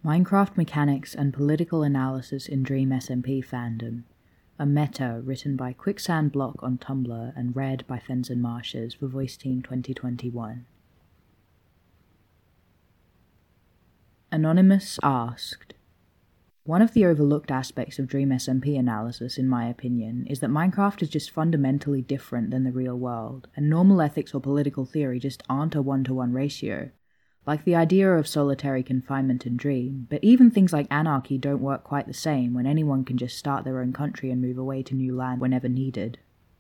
Minecraft Mechanics and Political Analysis in Dream SMP Fandom, a meta written by Quicksandblock on Tumblr and read by Fenzen Marshes for Voice Team 2021. Anonymous asked, one of the overlooked aspects of Dream SMP analysis, in my opinion, is that Minecraft is just fundamentally different than the real world, and normal ethics or political theory just aren't a one-to-one ratio. Like the idea of solitary confinement in Dream, but even things like anarchy don't work quite the same when anyone can just start their own country and move away to new land whenever needed.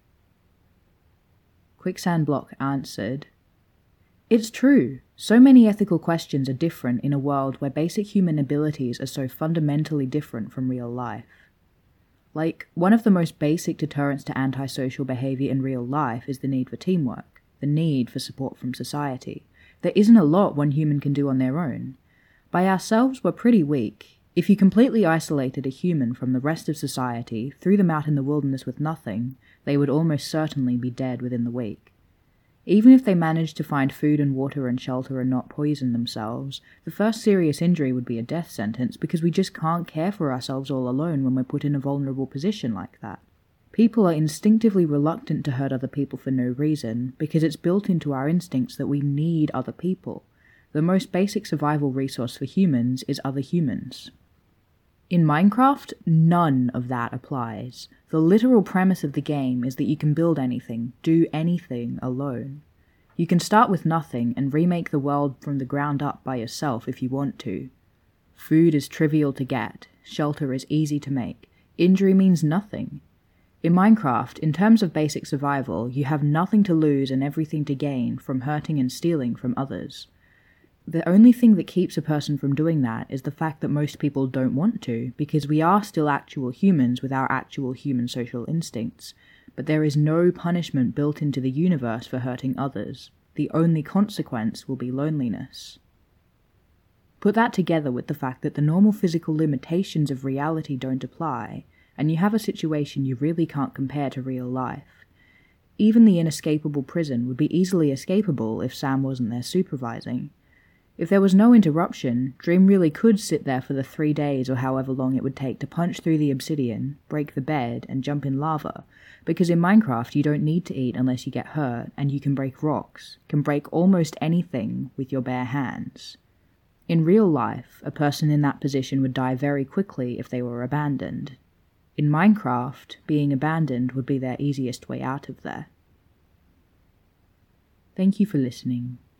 Quicksandblock answered, it's true. So many ethical questions are different in a world where basic human abilities are so fundamentally different from real life. Like, one of the most basic deterrents to antisocial behavior in real life is the need for teamwork, the need for support from society. There isn't a lot one human can do on their own. By ourselves, we're pretty weak. If you completely isolated a human from the rest of society, threw them out in the wilderness with nothing, they would almost certainly be dead within the week. Even if they managed to find food and water and shelter and not poison themselves, the first serious injury would be a death sentence because we just can't care for ourselves all alone when we're put in a vulnerable position like that. People are instinctively reluctant to hurt other people for no reason because it's built into our instincts that we need other people. The most basic survival resource for humans is other humans. In Minecraft, none of that applies. The literal premise of the game is that you can build anything, do anything alone. You can start with nothing and remake the world from the ground up by yourself if you want to. Food is trivial to get, shelter is easy to make, injury means nothing. In Minecraft, in terms of basic survival, you have nothing to lose and everything to gain from hurting and stealing from others. The only thing that keeps a person from doing that is the fact that most people don't want to, because we are still actual humans with our actual human social instincts, but there is no punishment built into the universe for hurting others. The only consequence will be loneliness. Put that together with the fact that the normal physical limitations of reality don't apply, and you have a situation you really can't compare to real life. Even the inescapable prison would be easily escapable if Sam wasn't there supervising. If there was no interruption, Dream really could sit there for the 3 days or however long it would take to punch through the obsidian, break the bed, and jump in lava, because in Minecraft you don't need to eat unless you get hurt, and you can break rocks, can break almost anything with your bare hands. In real life, a person in that position would die very quickly if they were abandoned. In Minecraft, being abandoned would be their easiest way out of there. Thank you for listening.